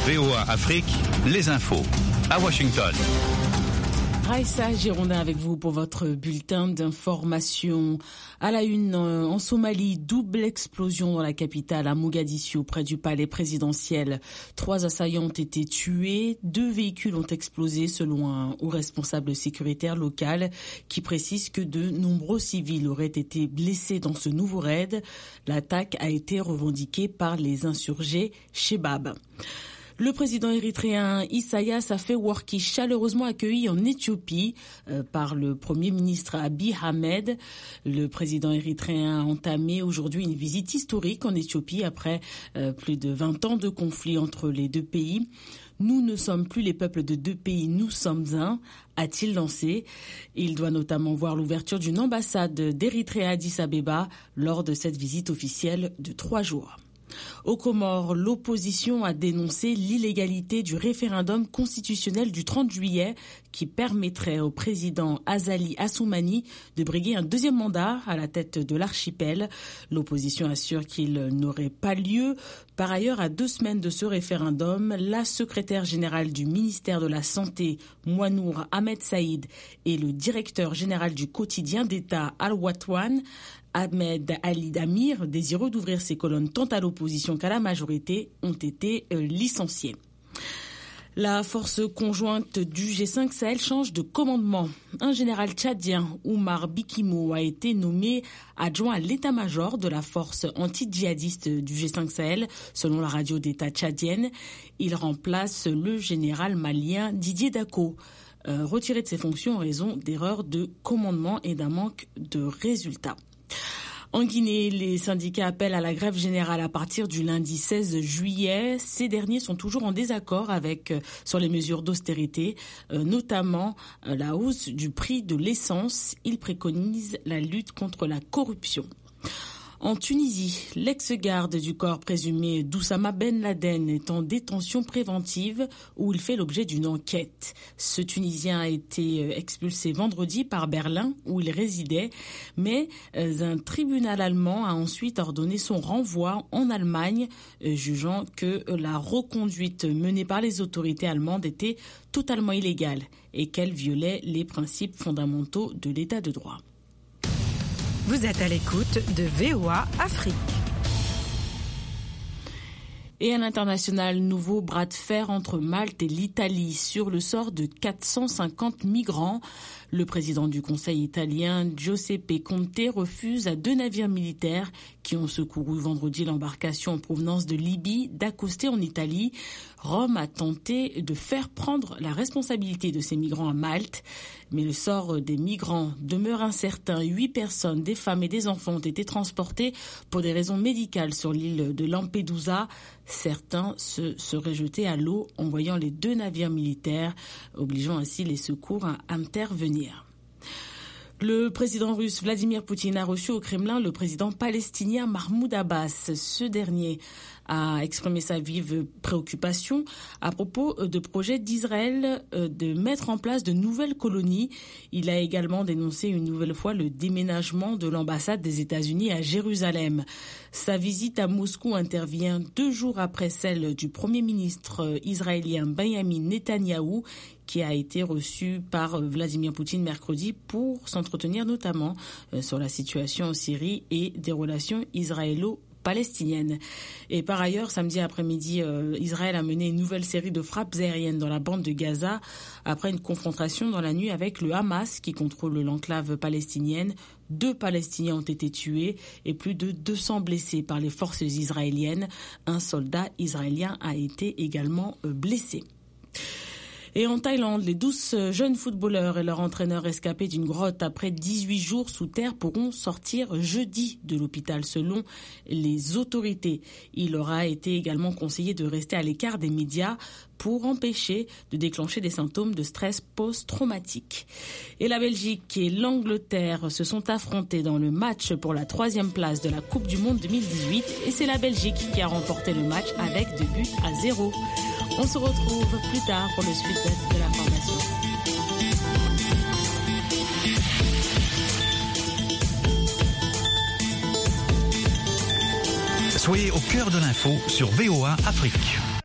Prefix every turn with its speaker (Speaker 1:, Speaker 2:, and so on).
Speaker 1: VOA Afrique, les infos. À Washington.
Speaker 2: Raïssa Girondin avec vous pour votre bulletin d'information. À la une, en Somalie, double explosion dans la capitale, à Mogadiscio, près du palais présidentiel. 3 assaillants ont été tués, 2 véhicules ont explosé selon un haut responsable sécuritaire local qui précise que de nombreux civils auraient été blessés dans ce nouveau raid. L'attaque a été revendiquée par les insurgés Shebab. Le président érythréen Isaias Afewerki, chaleureusement accueilli en Éthiopie par le premier ministre Abiy Ahmed. Le président érythréen a entamé aujourd'hui une visite historique en Éthiopie après plus de 20 ans de conflit entre les deux pays. Nous ne sommes plus les peuples de deux pays, nous sommes un, a-t-il lancé. Il doit notamment voir l'ouverture d'une ambassade d'Érythrée à Addis Abeba lors de cette visite officielle de 3 jours. Aux Comores, l'opposition a dénoncé l'illégalité du référendum constitutionnel du 30 juillet qui permettrait au président Azali Assoumani de briguer un deuxième mandat à la tête de l'archipel. L'opposition assure qu'il n'aurait pas lieu. Par ailleurs, à 2 semaines de ce référendum, la secrétaire générale du ministère de la Santé, Mouanour Ahmed Saïd, et le directeur général du quotidien d'État Al-Watwan, Ahmed Ali Damir, désireux d'ouvrir ses colonnes tant à l'opposition qu'à la majorité, ont été licenciés. La force conjointe du G5 Sahel change de commandement. Un général tchadien, Oumar Bikimo, a été nommé adjoint à l'état-major de la force anti-djihadiste du G5 Sahel, selon la radio d'État tchadienne. Il remplace le général malien Didier Dako, retiré de ses fonctions en raison d'erreurs de commandement et d'un manque de résultats. En Guinée, les syndicats appellent à la grève générale à partir du lundi 16 juillet. Ces derniers sont toujours en désaccord sur les mesures d'austérité, notamment la hausse du prix de l'essence. Ils préconisent la lutte contre la corruption. En Tunisie, l'ex-garde du corps présumé d'Oussama Ben Laden est en détention préventive où il fait l'objet d'une enquête. Ce Tunisien a été expulsé vendredi par Berlin où il résidait, mais un tribunal allemand a ensuite ordonné son renvoi en Allemagne, jugeant que la reconduite menée par les autorités allemandes était totalement illégale et qu'elle violait les principes fondamentaux de l'état de droit.
Speaker 3: Vous êtes à l'écoute de VOA Afrique.
Speaker 2: Et à l'international, nouveau bras de fer entre Malte et l'Italie sur le sort de 450 migrants. Le président du Conseil italien, Giuseppe Conte, refuse à 2 navires militaires qui ont secouru vendredi l'embarcation en provenance de Libye d'accoster en Italie. Rome a tenté de faire prendre la responsabilité de ces migrants à Malte. Mais le sort des migrants demeure incertain. 8 personnes, des femmes et des enfants, ont été transportées pour des raisons médicales sur l'île de Lampedusa. Certains se seraient jetés à l'eau en voyant les 2 navires militaires, obligeant ainsi les secours à intervenir. Le président russe Vladimir Poutine a reçu au Kremlin le président palestinien Mahmoud Abbas. Ce dernier a exprimé sa vive préoccupation à propos de projets d'Israël de mettre en place de nouvelles colonies. Il a également dénoncé une nouvelle fois le déménagement de l'ambassade des États-Unis à Jérusalem. Sa visite à Moscou intervient 2 jours après celle du Premier ministre israélien Benjamin Netanyahou, qui a été reçu par Vladimir Poutine mercredi pour s'entretenir notamment sur la situation en Syrie et des relations israélo-palestiniennes. Et par ailleurs, samedi après-midi, Israël a mené une nouvelle série de frappes aériennes dans la bande de Gaza après une confrontation dans la nuit avec le Hamas qui contrôle l'enclave palestinienne. 2 Palestiniens ont été tués et plus de 200 blessés par les forces israéliennes. Un soldat israélien a été également blessé. Et en Thaïlande, les 12 jeunes footballeurs et leur entraîneur rescapés d'une grotte après 18 jours sous terre pourront sortir jeudi de l'hôpital selon les autorités. Il leur a été également conseillé de rester à l'écart des médias pour empêcher de déclencher des symptômes de stress post-traumatique. Et la Belgique et l'Angleterre se sont affrontés dans le match pour la 3e place de la Coupe du Monde 2018 et c'est la Belgique qui a remporté le match avec 2-0. On se retrouve plus tard pour le suite de la formation.
Speaker 1: Soyez au cœur de l'info sur VOA Afrique.